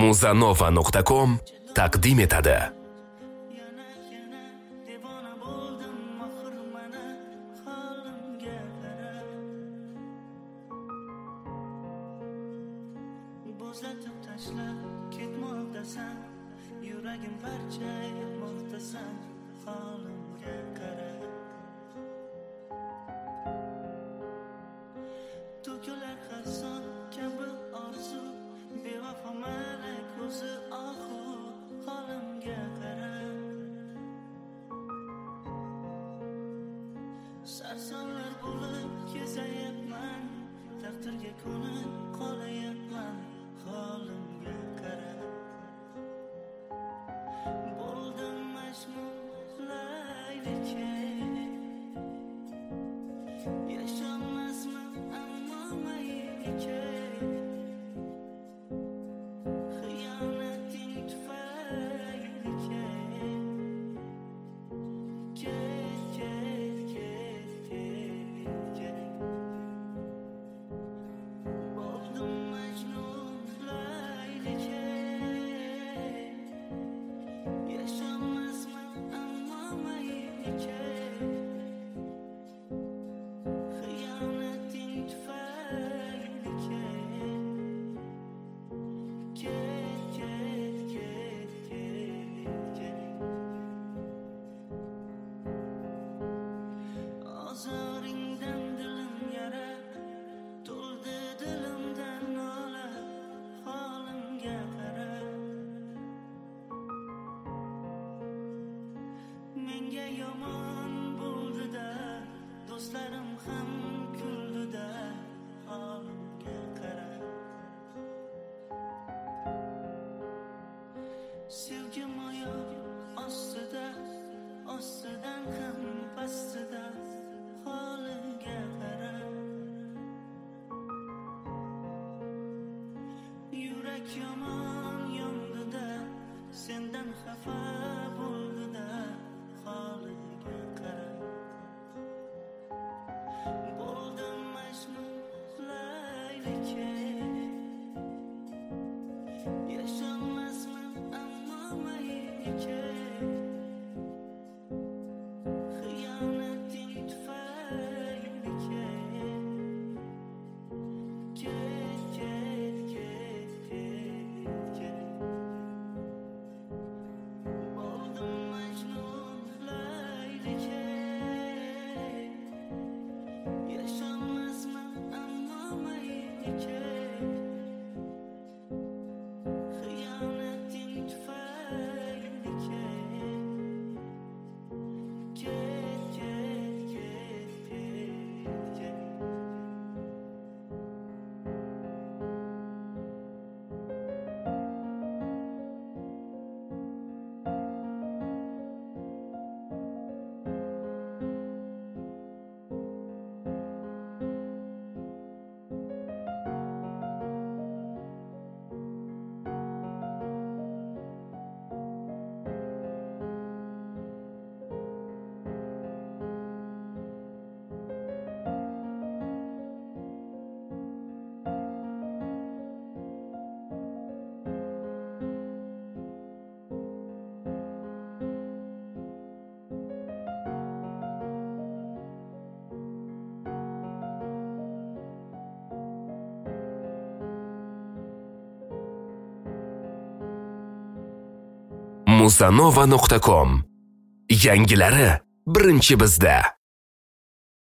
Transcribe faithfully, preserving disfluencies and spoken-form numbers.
muzanova nuqta com taqdim etadi. Bo'zlatib tashlab ketmoqdasan, yuragim parcha etmoqdasan, holimga qara. To'kilar har son kabi orzu, bevafo malak o'zi ohu, holimga qara. Sarsonlar bo'lib kezayapman, taqdirga ko'nib qolayapman, holimga qara. Bo'ldim majnun laylikay, yasholmasman ammo maylikay. Xiyonating tufayli kay, ket, ket, ket, ket, ket. Bo'ldim majnun laylikay, yasholmasman ammo maylikay. Xiyonating tufayli kay, ket, ket, ket, ket, ket. Ozoringdan dilim yara, to'ldi dilimdan nola, holimga qara. Menga yomon bo'ldi-da, do'stlarim ham kuldi-da, holimga qara. Sevgi moyo ostida, ostidan ham pastida, holimga qara. Yurak yomon yondi-da, sendan xafa bo'ldi-da, holimga qara. Bo'ldim majnun laylikay, yasholmasman ammo maylikay. Xiyonating tufayli kay, ket, ket, ket, ket, ket. Bo'ldim majnun laylikay, yasholmasman ammo maylikay. Xiyonating tufayli kay, ket, ket, ket, ket, ket. muzanova nuqta com. Yangilari birinchi bizda.